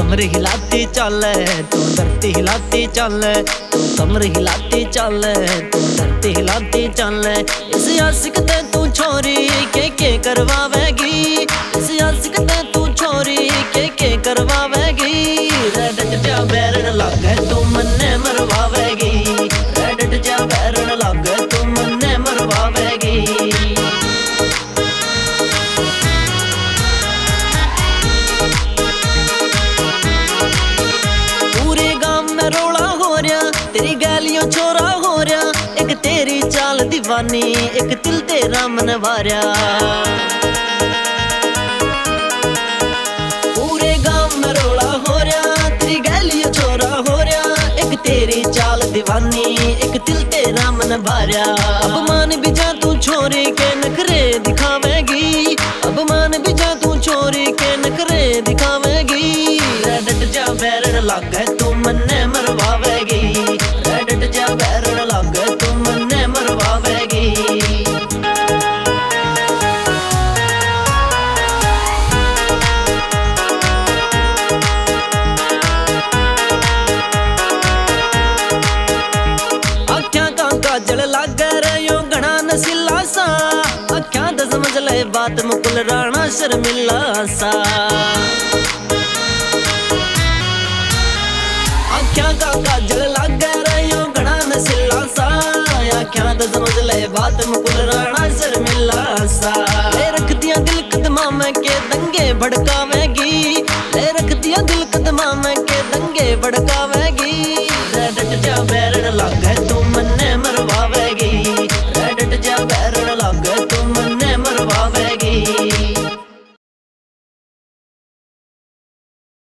कमर हिलाती चल, तू धरती हिलाती चल, तू कमर हिलाती चल, तू धरती हिलाती चल। इस आशिक ते तू छोरी के करवावेगी, इस आशिक ते तू छोरी के करवावेगी। रेड जा बैरन लागे तू मन्ने मरवावेगी, रेड जा बैरन लागे तू मन्ने मरवावेगी। तेरी गैलियों छोरा हो रहा, एक तेरी चाल दीवानी, एक दिल तेरा मनवारिया। पूरे गांव में रोला हो रहा, तेरी गैलियों छोरा हो रहा, एक तेरी चाल दीवानी, एक दिल तेरा मनवारिया। अब मान भी जा तू छोरी के नखरे दिखावेगी, अब मान भी जा तू छोरी के नखरे दिखावेगी। रेड जा बैरन लागे तू मन्ने मरवावेगी, रेड जा बैरन लागे तू मन्ने मरवावेगी। अख्यां का काजल लागे रयो घना नसीला सा, अख्यां दा समझ ले बात मुकुल राणा शर्मिला सा। अख्यां का काजल लागे रयो घना नसीला सा, अख्यां दा समझ ले बात मुकुल राणा शर्मिला सा। ले रख दिया दिल कदमा में के दंगे भड़कावेगी, ले रख दिया दिल कदमा में के दंगे भड़कावेगी।